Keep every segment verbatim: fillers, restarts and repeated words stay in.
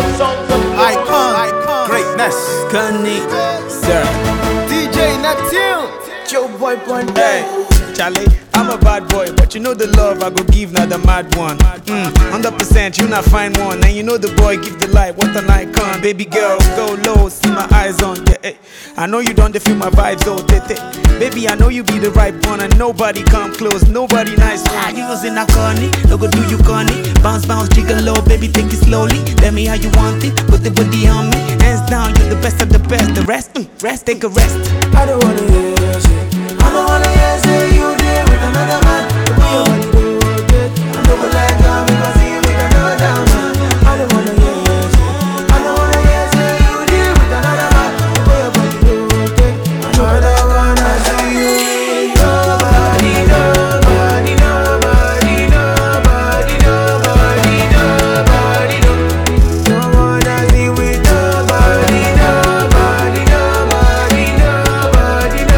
Icon, icon, greatness. Connie, sir. D J Neptune, Joe boy one day. Charlie, I'm a bad boy, but you know the love I go give, not the mad one. Mm, one hundred percent, you not find one. And you know the boy give the light, what an icon. Baby girl, go low, see my eyes on. Yeah, eh. I know you don't feel my vibes, oh, tete. Baby, I know you be the right one, and nobody come close, nobody nice one. Ah, you was in a corny, no go do you corny. Bounce, bounce, jiggle low, baby, take it slowly. Tell me how you want it, put the booty on me. Hands down, you're the best of the best. The rest, mm, rest, take a rest. I don't wanna hear shit. I don't wanna hear say you there with another man. The way your body rotate, I don't like how me can see you with another man. I don't wanna hear shit. I don't wanna hear say you there with another man. The way your body rotate, I don't wanna see you with nobody, nobody, nobody, nobody, nobody, nobody, no. Don't wanna see with nobody, nobody, nobody, nobody, nobody,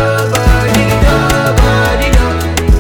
nobody, no.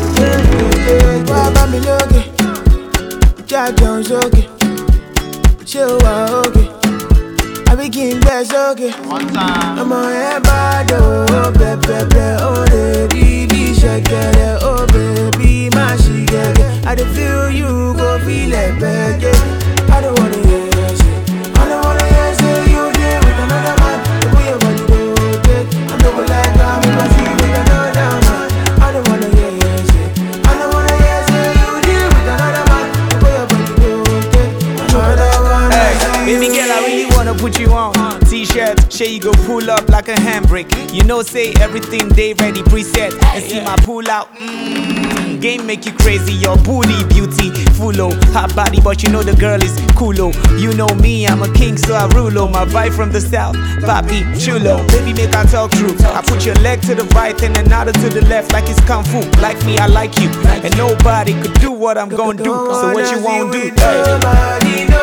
Why me looking? Jack Jones okay. Chill out okay. I begin best okay. one time. I'm on head bad oh, baby, oh baby, shake it, oh baby, my she get it. I don't feel you go feel it, baby. I don't wanna hear shit. I don't wanna hear say you there with another man. The way your body rotate, I don't like how me can see with another man. I don't wanna hear shit. I don't wanna hear say you there with another man. The way your body rotate, I don't wanna Hey, see baby you girl, I really wanna put you on. T-shirt, shey you go pull up like a handbrake. You know, say everything they ready preset. And see my pull out. Mm, game make you crazy, your booty beauty full oh, hot body, but you know the girl is cool oh. You know me, I'm a king, so I rule oh. My vibe from the south, papi chulo. Baby, make I talk true. I put your leg to the right and another to the left, like it's kung fu. Like me, I like you, and nobody could do what I'm gonna do. So what you won't do? Hey. Nobody,